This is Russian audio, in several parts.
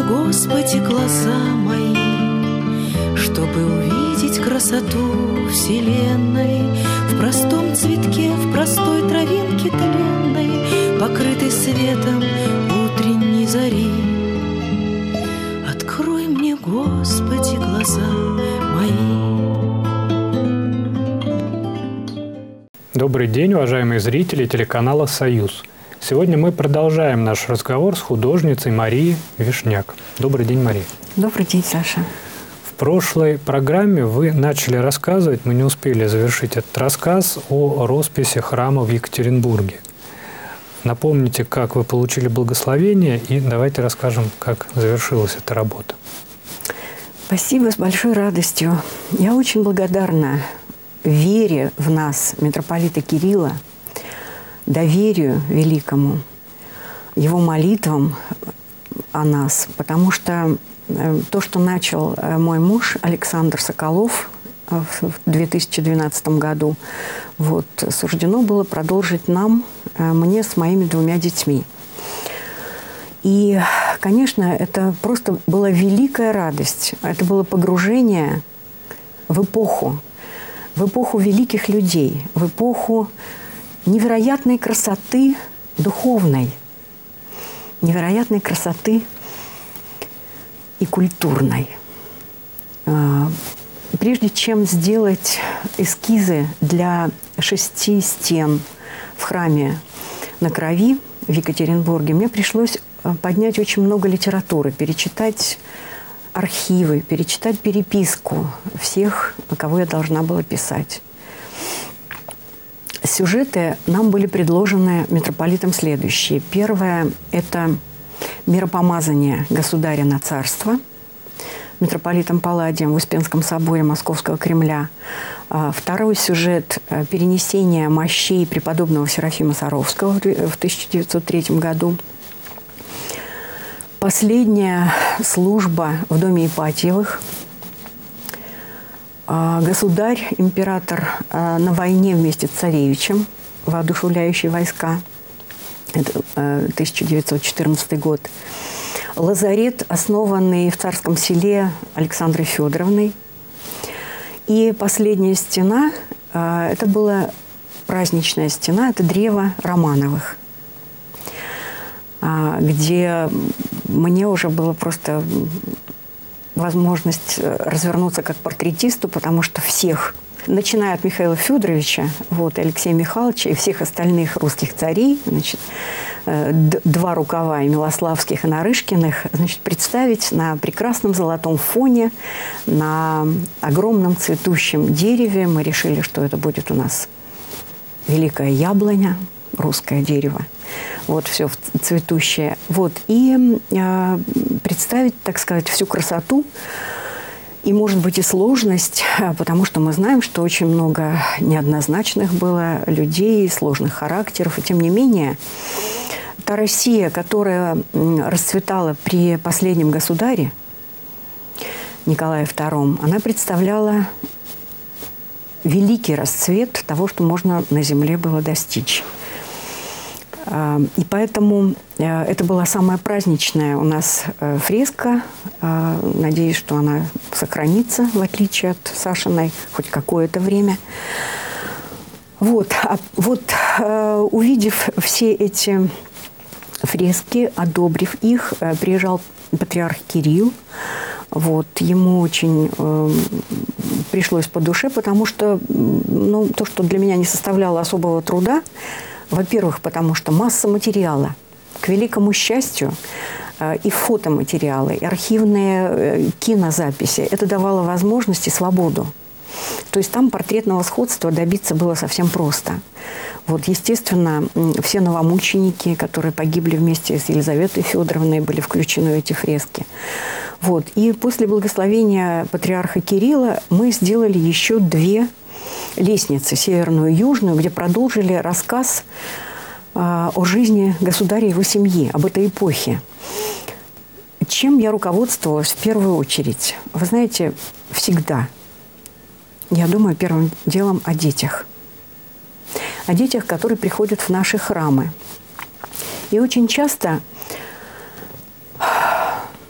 Господи, глаза мои, чтобы увидеть красоту вселенной в простом цветке, в простой травинке тленной, покрытой светом утренней зари. Открой мне, Господи, глаза мои. Добрый день, уважаемые зрители телеканала «Союз». Сегодня мы продолжаем наш разговор с художницей Марией Вишняк. Добрый день, Мария. Добрый день, Саша. В прошлой программе вы начали рассказывать, мы не успели завершить этот рассказ, о росписи храма в Екатеринбурге. Напомните, как вы получили благословение, и давайте расскажем, как завершилась эта работа. Спасибо, с большой радостью. Я очень благодарна вере в нас, митрополита Кирилла, доверию великому, его молитвам о нас, потому что то, что начал мой муж Александр Соколов в 2012 году, суждено было продолжить мне с моими 2 детьми. И, конечно, это просто была великая радость. Это было погружение в эпоху великих людей, в эпоху невероятной красоты духовной, невероятной красоты и культурной. Прежде чем сделать эскизы для 6 стен в храме на Крови в Екатеринбурге, мне пришлось поднять очень много литературы, перечитать архивы, перечитать переписку всех, кого я должна была писать. Сюжеты нам были предложены митрополитом следующие. Первое – это миропомазание государя на царство митрополитом Палладием в Успенском соборе Московского Кремля. Второй сюжет – перенесение мощей преподобного Серафима Саровского в 1903 году. Последняя служба в доме Ипатьевых. Государь, император на войне вместе с царевичем, воодушевляющий войска. Это 1914 год. Лазарет, основанный в Царском Селе Александрой Федоровной. И последняя стена, это была праздничная стена, это древо Романовых, где мне уже было просто возможность развернуться как портретисту, потому что всех, начиная от Михаила Федоровича, Алексея Михайловича и всех остальных русских царей, 2 рукава, и Милославских, и Нарышкиных, представить на прекрасном золотом фоне, на огромном цветущем дереве. Мы решили, что это будет у нас великая яблоня, русское дерево. Все цветущее. И представить, так сказать, всю красоту и, может быть, и сложность, потому что мы знаем, что очень много неоднозначных было людей, сложных характеров. И тем не менее, та Россия, которая расцветала при последнем государе, Николае II, она представляла великий расцвет того, что можно на земле было достичь. И поэтому это была самая праздничная у нас фреска. Надеюсь, что она сохранится, в отличие от Сашиной, хоть какое-то время. Увидев все эти фрески, одобрив их, приезжал патриарх Кирилл. Ему очень пришлось по душе, потому что то, что для меня не составляло особого труда, во-первых, потому что масса материала. К великому счастью, и фотоматериалы, и архивные кинозаписи. Это давало возможность и свободу. То есть там портретного сходства добиться было совсем просто. Естественно, все новомученики, которые погибли вместе с Елизаветой Федоровной, были включены в эти фрески. И после благословения патриарха Кирилла мы сделали еще 2 лестницы, северную и южную, где продолжили рассказ о жизни государя и его семьи, об этой эпохе. Чем я руководствовалась в первую очередь? Вы знаете, всегда я думаю первым делом о детях. О детях, которые приходят в наши храмы. И очень часто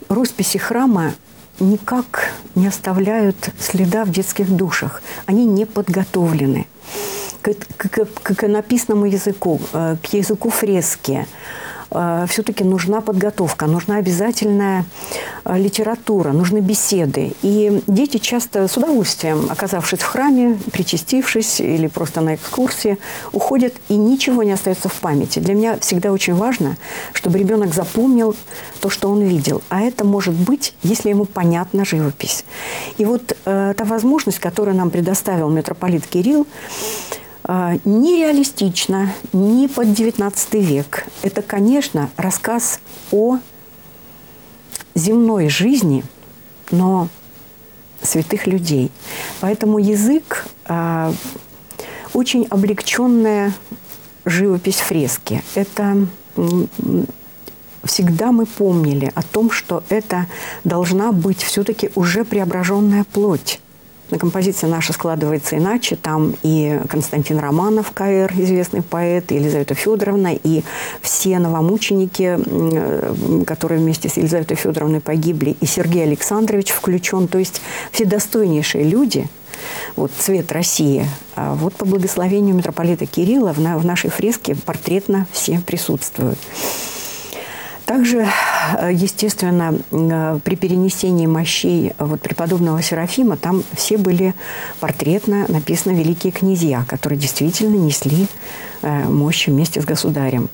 росписи храма никак не оставляют следа в детских душах. Они не подготовлены к иконописному языку, к языку фрески. Все-таки нужна подготовка, нужна обязательная литература, нужны беседы. И дети часто с удовольствием, оказавшись в храме, причастившись или просто на экскурсии, уходят, и ничего не остается в памяти. Для меня всегда очень важно, чтобы ребенок запомнил то, что он видел. А это может быть, если ему понятна живопись. И вот та возможность, которую нам предоставил митрополит Кирилл, нереалистично, не под XIX век. Это, конечно, рассказ о земной жизни, но святых людей. Поэтому язык очень облегченная живопись фрески. Это всегда мы помнили о том, что это должна быть все-таки уже преображенная плоть. Композиция наша складывается иначе. Там и Константин Романов, КР, известный поэт, и Елизавета Федоровна, и все новомученики, которые вместе с Елизаветой Федоровной погибли, и Сергей Александрович включен. То есть все достойнейшие люди, вот цвет России, вот по благословению митрополита Кирилла в нашей фреске портретно все присутствуют. Также, естественно, при перенесении мощей преподобного Серафима там все были портретно написаны великие князья, которые действительно несли мощи вместе с государем.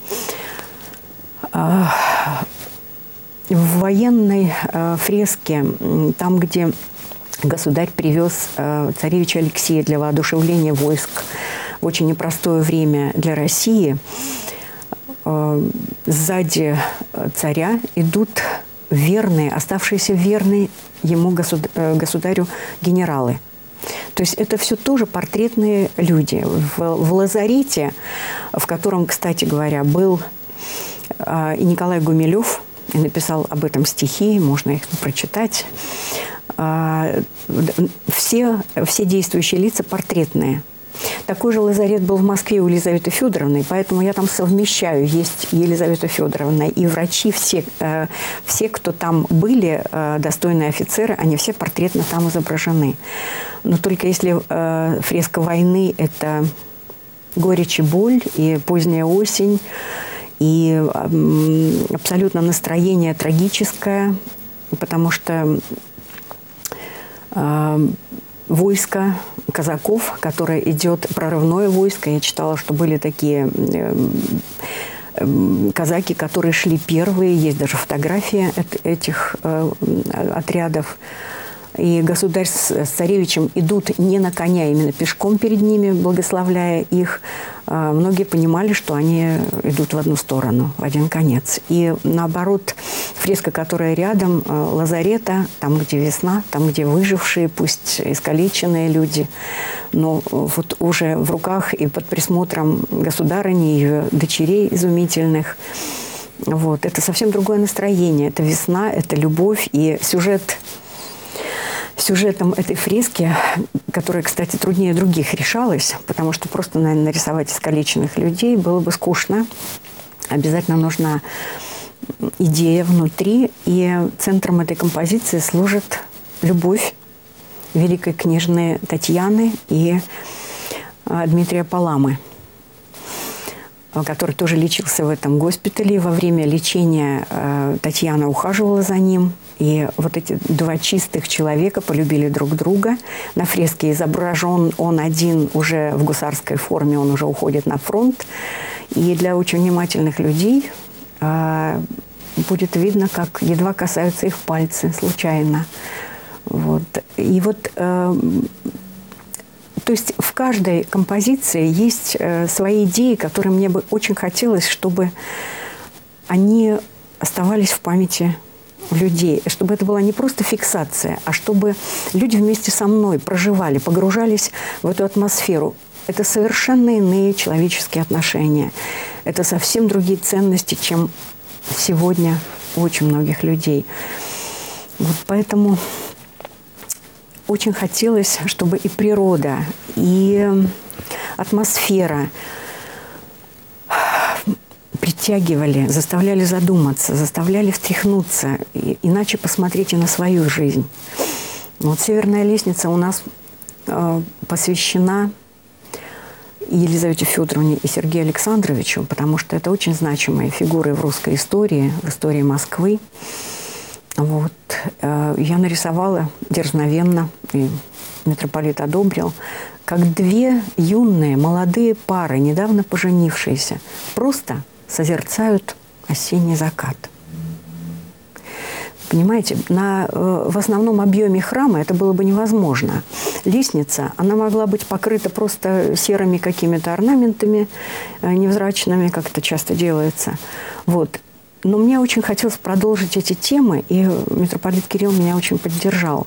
В военной фреске, там, где государь привез царевича Алексея для воодушевления войск в очень непростое время для России, сзади царя идут верные, оставшиеся верные ему государю генералы. То есть это все тоже портретные люди. В лазарете, в котором, кстати говоря, был и Николай Гумилев, и написал об этом стихи, можно их прочитать, все действующие лица портретные. Такой же лазарет был в Москве у Елизаветы Федоровны, поэтому я там совмещаю. Есть Елизавета Федоровна и врачи, все, кто там были, достойные офицеры, они все портретно там изображены. Но только если фреска войны – это горечь и боль, и поздняя осень, и абсолютно настроение трагическое, потому что войско казаков, которое идет, прорывное войско. Я читала, что были такие казаки, которые шли первые. Есть даже фотографии этих отрядов. И государь с царевичем идут не на коня, именно пешком перед ними, благословляя их. Многие понимали, что они идут в одну сторону, в один конец. И наоборот, фреска, которая рядом, лазарета, там, где весна, там, где выжившие, пусть искалеченные люди, но вот уже в руках и под присмотром государыни, ее дочерей изумительных. Вот. Это совсем другое настроение. Это весна, это любовь. И сюжетом этой фрески, которая, кстати, труднее других решалась, потому что просто, наверное, нарисовать искалеченных людей было бы скучно. Обязательно нужна идея внутри, и центром этой композиции служит любовь великой княжны Татьяны и Дмитрия Паламы, который тоже лечился в этом госпитале. Во время лечения Татьяна ухаживала за ним. И вот эти два чистых человека полюбили друг друга. На фреске изображен он один уже в гусарской форме, он уже уходит на фронт. И для очень внимательных людей будет видно, как едва касаются их пальцы случайно. Вот. И вот, то есть в каждой композиции есть свои идеи, которые мне бы очень хотелось, чтобы они оставались в памяти людей, чтобы это была не просто фиксация, а чтобы люди вместе со мной проживали, погружались в эту атмосферу. Это совершенно иные человеческие отношения. Это совсем другие ценности, чем сегодня у очень многих людей. Вот поэтому очень хотелось, чтобы и природа, и атмосфера подтягивали, заставляли задуматься, заставляли встряхнуться, иначе посмотрите на свою жизнь. Вот «Северная лестница» у нас посвящена и Елизавете Федоровне, и Сергею Александровичу, потому что это очень значимые фигуры в русской истории, в истории Москвы. Вот. Я нарисовала дерзновенно, и митрополит одобрил, как две юные молодые пары, недавно поженившиеся, просто созерцают осенний закат. Понимаете, в основном объеме храма это было бы невозможно. Лестница, она могла быть покрыта просто серыми какими-то орнаментами невзрачными, как это часто делается. Вот. Но мне очень хотелось продолжить эти темы, и митрополит Кирилл меня очень поддержал.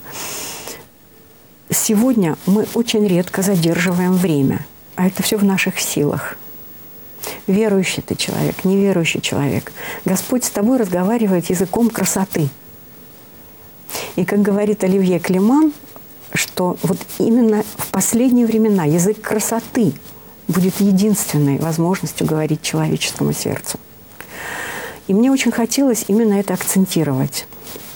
Сегодня мы очень редко задерживаем время, а это все в наших силах. Верующий ты человек, неверующий человек. Господь с тобой разговаривает языком красоты. И, как говорит Оливье Климан, что вот именно в последние времена язык красоты будет единственной возможностью говорить человеческому сердцу. И мне очень хотелось именно это акцентировать.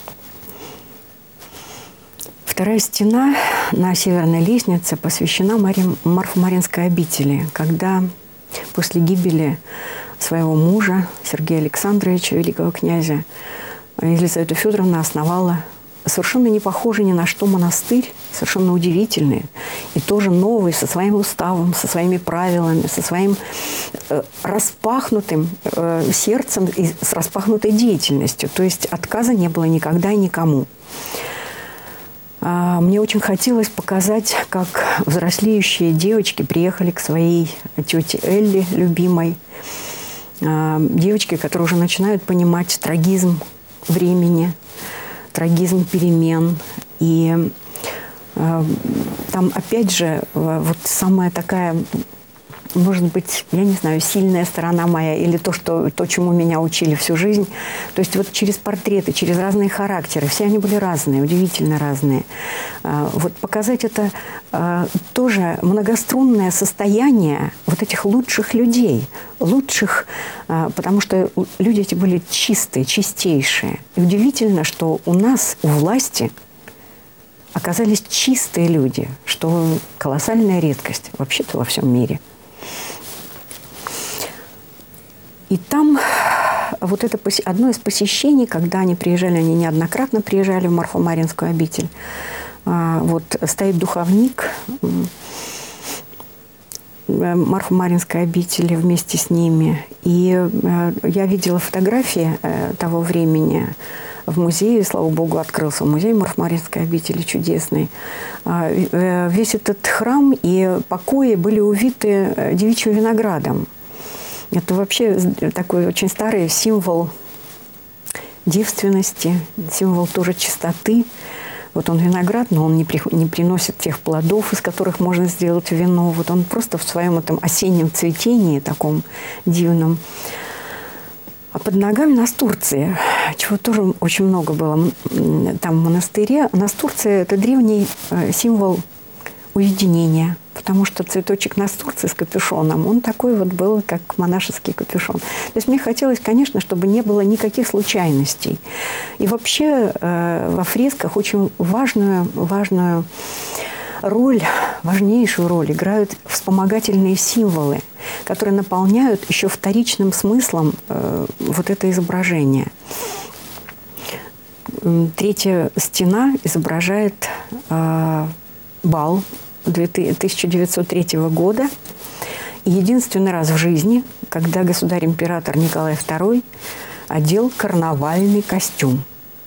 Вторая стена на Северной лестнице посвящена Марфо-Маринской обители, когда после гибели своего мужа Сергея Александровича, великого князя, Елизавета Федоровна основала совершенно не похожий ни на что монастырь, совершенно удивительный, и тоже новый, со своим уставом, со своими правилами, со своим распахнутым сердцем и с распахнутой деятельностью. То есть отказа не было никогда и никому. Мне очень хотелось показать, как взрослеющие девочки приехали к своей тете Элли, любимой, девочки, которые уже начинают понимать трагизм времени, трагизм перемен. И там, опять же, вот самая такая, может быть, я не знаю, сильная сторона моя или то, чему меня учили всю жизнь. То есть вот через портреты, через разные характеры, все они были разные, удивительно разные. Вот показать это тоже многострунное состояние вот этих лучших людей, лучших, потому что люди эти были чистые, чистейшие. И удивительно, что у нас, у власти, оказались чистые люди, что колоссальная редкость вообще-то во всем мире. И там вот это одно из посещений, когда они приезжали, они неоднократно приезжали в Марфо-Маринскую обитель. Вот стоит духовник Марфо-Маринской обители вместе с ними. И я видела фотографии того времени в музее, слава богу, открылся музей Марфо-Маринской обители чудесный. Весь этот храм и покои были увиты девичьим виноградом. Это вообще такой очень старый символ девственности, символ тоже чистоты. Вот он виноград, но он не приносит тех плодов, из которых можно сделать вино. Вот он просто в своем этом осеннем цветении, таком дивном. А под ногами настурция, чего тоже очень много было там в монастыре. Настурция – это древний символ уединения, потому что цветочек настурции с капюшоном, он такой вот был, как монашеский капюшон. То есть мне хотелось, конечно, чтобы не было никаких случайностей. И вообще во фресках очень важную роль, важнейшую роль играют вспомогательные символы, которые наполняют еще вторичным смыслом вот это изображение. Третья стена изображает бал 1903 года. И единственный раз в жизни, когда государь-император Николай II одел карнавальный костюм.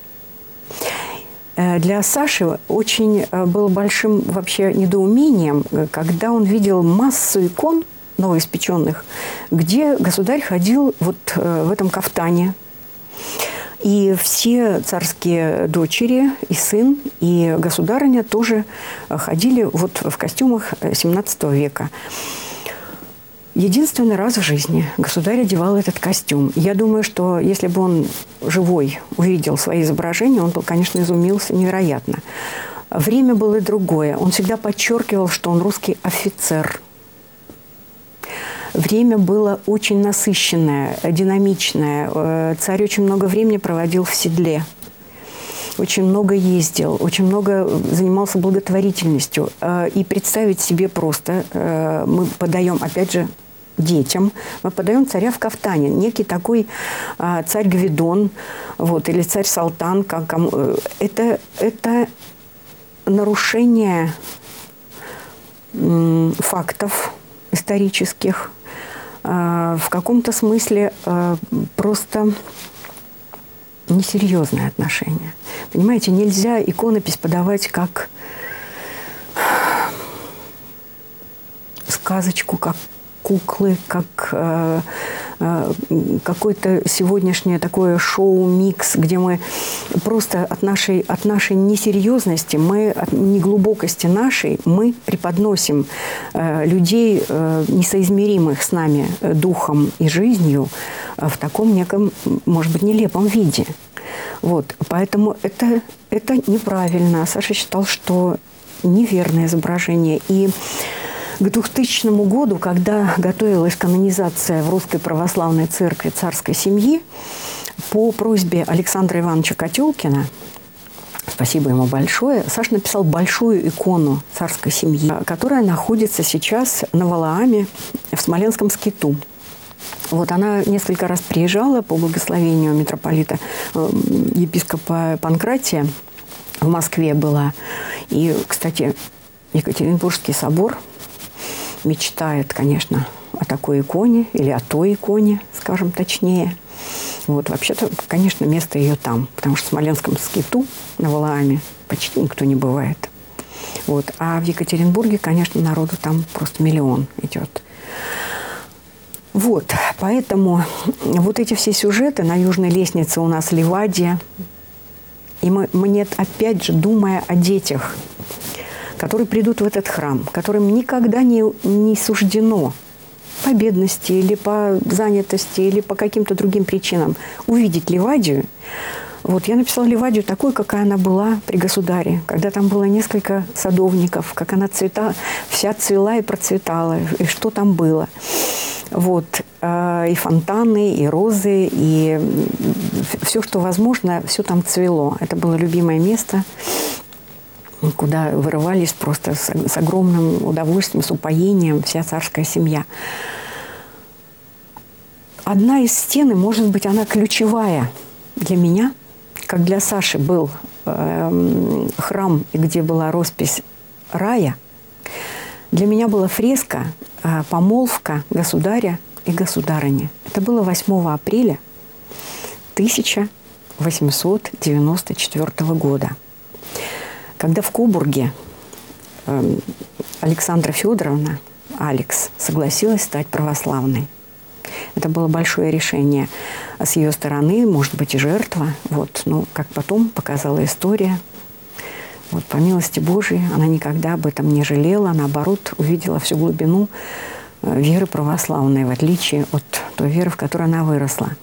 Для Саши очень было большим вообще недоумением, когда он видел массу икон новоиспеченных, где государь ходил вот в этом кафтане. И все царские дочери, и сын, и государыня тоже ходили вот в костюмах XVII века. Единственный раз в жизни государь одевал этот костюм. Я думаю, что если бы он живой увидел свои изображения, он бы, конечно, изумился невероятно. Время было другое. Он всегда подчеркивал, что он русский офицер. Время было очень насыщенное, динамичное. Царь очень много времени проводил в седле. Очень много ездил, очень много занимался благотворительностью. И представить себе просто, мы подаем, опять же, детям, мы подаем царя в кафтане. Некий такой царь Гвидон, вот, или царь Салтан. Это нарушение фактов исторических. В каком-то смысле просто несерьезное отношение. Понимаете, нельзя иконопись подавать как сказочку, как куклы, как какое-то сегодняшнее такое шоу-микс, где мы просто от нашей несерьезности, от неглубокости нашей, мы преподносим людей, несоизмеримых с нами духом и жизнью, в таком неком, может быть, нелепом виде. Вот. Поэтому это неправильно. Саша считал, что неверное изображение. И к 2000 году, когда готовилась канонизация в Русской Православной Церкви царской семьи, по просьбе Александра Ивановича Котелкина, спасибо ему большое, Саша написал большую икону царской семьи, которая находится сейчас на Валааме в Смоленском скиту. Вот она несколько раз приезжала по благословению митрополита, епископа Панкратия, в Москве была. И, кстати, Екатеринбургский собор мечтает, конечно, о такой иконе или о той иконе, скажем точнее. Вот, вообще-то, конечно, место ее там, потому что в Смоленском скиту на Валааме почти никто не бывает. Вот. А в Екатеринбурге, конечно, народу там просто миллион идет. Вот, поэтому вот эти все сюжеты на Южной лестнице у нас Ливадия. И мне, опять же, думая о детях, которые придут в этот храм, которым никогда не суждено по бедности или по занятости или по каким-то другим причинам увидеть Ливадию. Вот я написала Ливадию такой, какая она была при государе, когда там было несколько садовников, как она вся цвела и процветала, и что там было. Вот. И фонтаны, и розы, и все, что возможно, все там цвело. Это было любимое место, куда вырывались просто с огромным удовольствием, с упоением вся царская семья. Одна из стен, может быть, она ключевая для меня, как для Саши был храм, где была роспись рая, для меня была фреска «Помолвка государя и государыни». Это было 8 апреля 1894 года. Когда в Кобурге Александра Федоровна, Алекс, согласилась стать православной. Это было большое решение с ее стороны, может быть, и жертва. Вот. Но, как потом показала история, вот, по милости Божией, она никогда об этом не жалела, наоборот, увидела всю глубину веры православной, в отличие от той веры, в которой она выросла.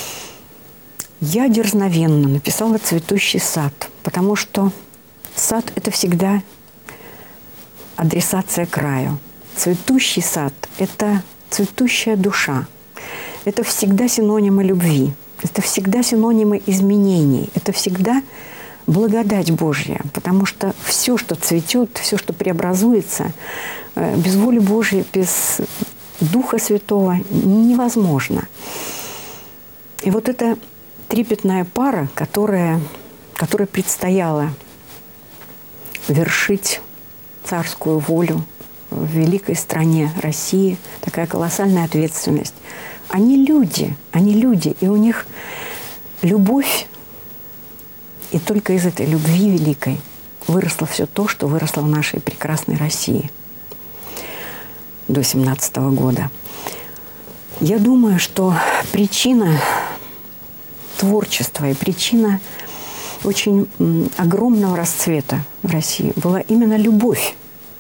Я дерзновенно написала «Цветущий сад», потому что сад – это всегда адресация краю. Цветущий сад – это цветущая душа. Это всегда синонимы любви. Это всегда синонимы изменений. Это всегда благодать Божья. Потому что все, что цветет, все, что преобразуется, без воли Божьей, без Духа Святого невозможно. И вот эта трепетная пара, которая предстояла вершить царскую волю в великой стране России, такая колоссальная ответственность. Они люди, и у них любовь, и только из этой любви великой выросло все то, что выросло в нашей прекрасной России до 17 года. Я думаю, что причина творчества и причина очень огромного расцвета в России была именно любовь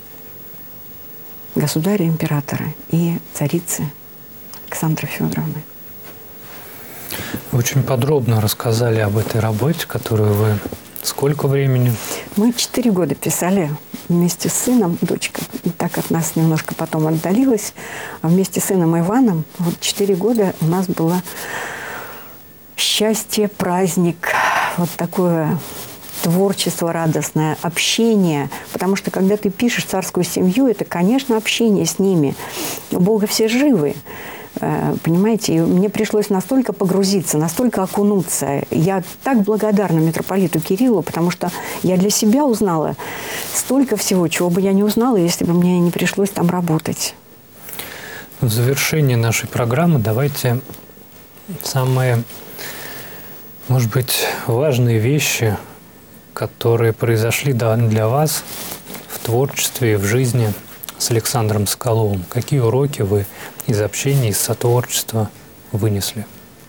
государя-императора и царицы Александры Федоровны. Очень подробно рассказали об этой работе, которую вы... Сколько времени? Мы 4 года писали вместе с сыном, дочка так от нас немножко потом отдалилась, а вместе с сыном Иваном вот 4 года у нас было счастье, праздник, вот такое творчество радостное, общение. Потому что, когда ты пишешь «Царскую семью», это, конечно, общение с ними. У Бога все живы. Понимаете, и мне пришлось настолько погрузиться, настолько окунуться. Я так благодарна митрополиту Кириллу, потому что я для себя узнала столько всего, чего бы я не узнала, если бы мне не пришлось там работать. В завершении нашей программы давайте самые, может быть, важные вещи, которые произошли для вас в творчестве и в жизни с Александром Соколовым. Какие уроки вы из общения, из сотворчества вынесли?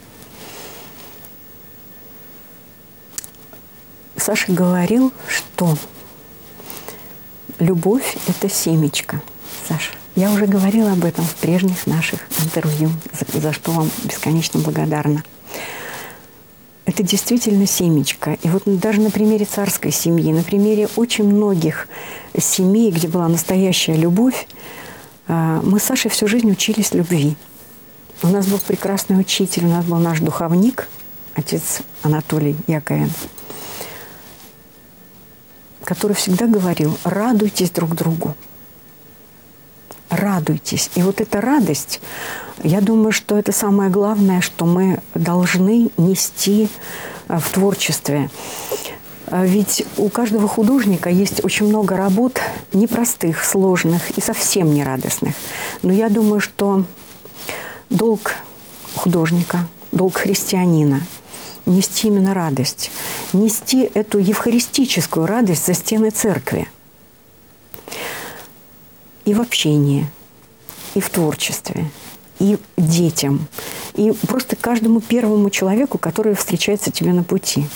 Саша говорил, что любовь – это семечко. Саша, я уже говорила об этом в прежних наших интервью, за что вам бесконечно благодарна. Это действительно семечко. И вот даже на примере царской семьи, на примере очень многих семей, где была настоящая любовь, мы с Сашей всю жизнь учились любви. У нас был прекрасный учитель, у нас был наш духовник, отец Анатолий Яковин, который всегда говорил: радуйтесь друг другу. Радуйтесь. И вот эта радость, я думаю, что это самое главное, что мы должны нести в творчестве. Ведь у каждого художника есть очень много работ непростых, сложных и совсем не радостных. Но я думаю, что долг художника, долг христианина – нести именно радость, нести эту евхаристическую радость за стены церкви. И в общении, и в творчестве, и детям, и просто каждому первому человеку, который встречается тебе на пути.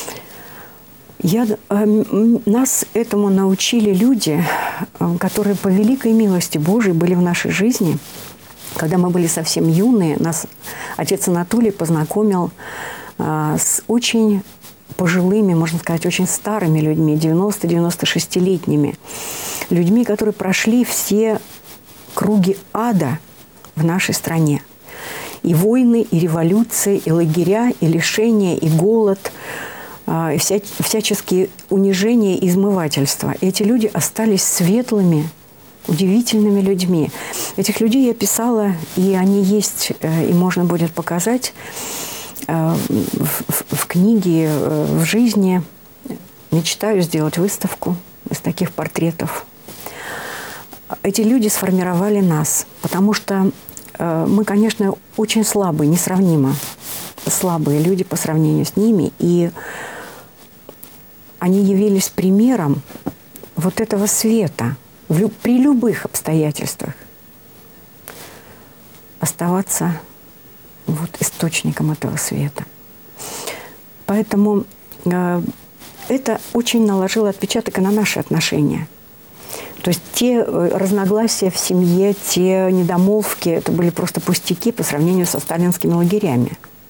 Нас этому научили люди, которые по великой милости Божией были в нашей жизни. Когда мы были совсем юные, нас отец Анатолий познакомил с очень пожилыми, можно сказать, очень старыми людьми, 90-96-летними. Людьми, которые прошли все круги ада в нашей стране. И войны, и революции, и лагеря, и лишения, и голод, и всяческие унижения и измывательства. И эти люди остались светлыми, удивительными людьми. Этих людей я писала, и они есть, и можно будет показать в книге, в жизни. Мечтаю сделать выставку из таких портретов. Эти люди сформировали нас, потому что мы, конечно, очень слабые, несравнимо слабые люди по сравнению с ними, и они явились примером вот этого света при любых обстоятельствах. Оставаться вот источником этого света. Поэтому это очень наложило отпечаток и на наши отношения. То есть те разногласия в семье, те недомолвки, это были просто пустяки по сравнению со сталинскими лагерями.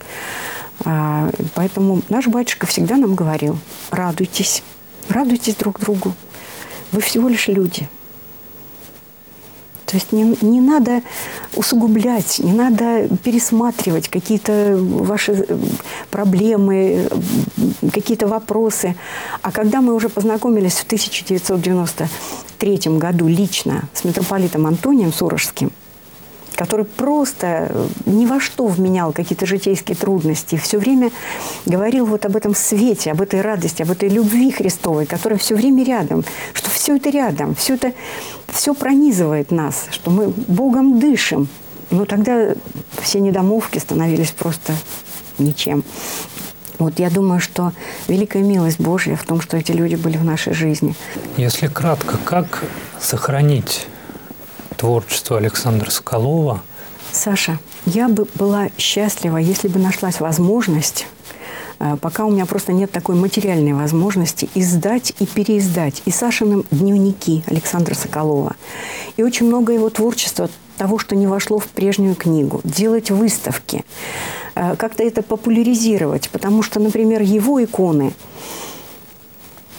Поэтому наш батюшка всегда нам говорил: радуйтесь, радуйтесь друг другу. Вы всего лишь люди. То есть не надо усугублять, не надо пересматривать какие-то ваши проблемы, какие-то вопросы. А когда мы уже познакомились в 1993 году лично с митрополитом Антонием Сурожским, который просто ни во что вменял какие-то житейские трудности, все время говорил вот об этом свете, об этой радости, об этой любви Христовой, которая все время рядом, что все это рядом, все пронизывает нас, что мы Богом дышим. Но тогда все недомолвки становились просто ничем. Вот я думаю, что великая милость Божья в том, что эти люди были в нашей жизни. Если кратко, как сохранить творчество Александра Соколова? Саша, я бы была счастлива, если бы нашлась возможность, пока у меня просто нет такой материальной возможности, издать и переиздать и Сашины дневники Александра Соколова, и очень много его творчества, того, что не вошло в прежнюю книгу, делать выставки, как-то это популяризировать, потому что, например, его иконы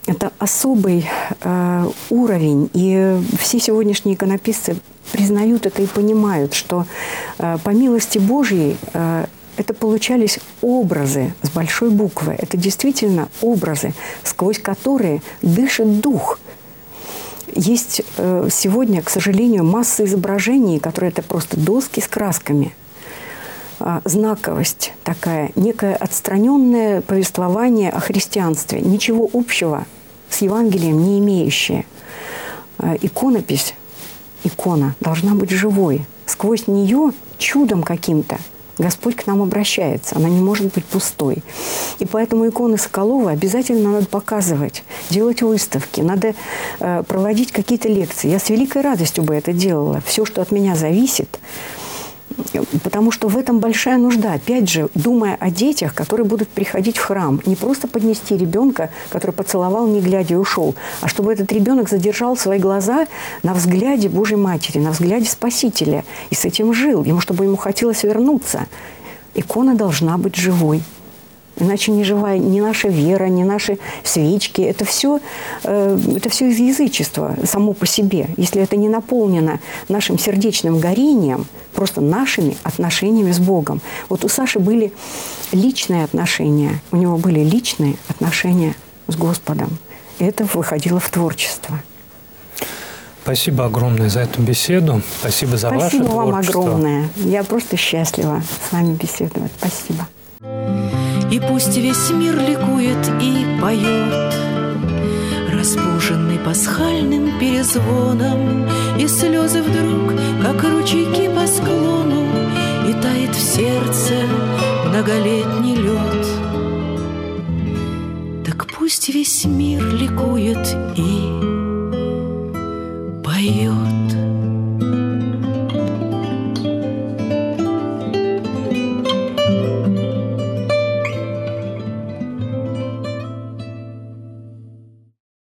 Это особый уровень, и все сегодняшние иконописцы признают это и понимают, что по милости Божьей это получались образы с большой буквы. Это действительно образы, сквозь которые дышит дух. Есть сегодня, к сожалению, масса изображений, которые это просто доски с красками. Знаковость такая, некое отстраненное повествование о христианстве, ничего общего с Евангелием не имеющее. Иконопись, икона должна быть живой. Сквозь нее чудом каким-то Господь к нам обращается, она не может быть пустой. И поэтому иконы Соколова обязательно надо показывать, делать выставки, надо проводить какие-то лекции. Я с великой радостью бы это делала. Все, что от меня зависит, потому что в этом большая нужда. Опять же, думая о детях, которые будут приходить в храм. Не просто поднести ребенка, который поцеловал, не глядя, и ушел, а чтобы этот ребенок задержал свои глаза на взгляде Божьей Матери, на взгляде Спасителя. И с этим жил, чтобы ему хотелось вернуться. Икона должна быть живой. Иначе не живая ни наша вера, ни наши свечки. Это все из язычества само по себе. Если это не наполнено нашим сердечным горением, просто нашими отношениями с Богом. Вот у Саши были личные отношения. У него были личные отношения с Господом. И это выходило в творчество. Спасибо огромное за эту беседу. Спасибо за ваше творчество. Спасибо вам огромное. Я просто счастлива с вами беседовать. Спасибо. И пусть весь мир ликует и поет, разбуженный пасхальным перезвоном, и слезы вдруг, как ручейки по склону, и тает в сердце многолетний лед. Так пусть весь мир ликует и поет.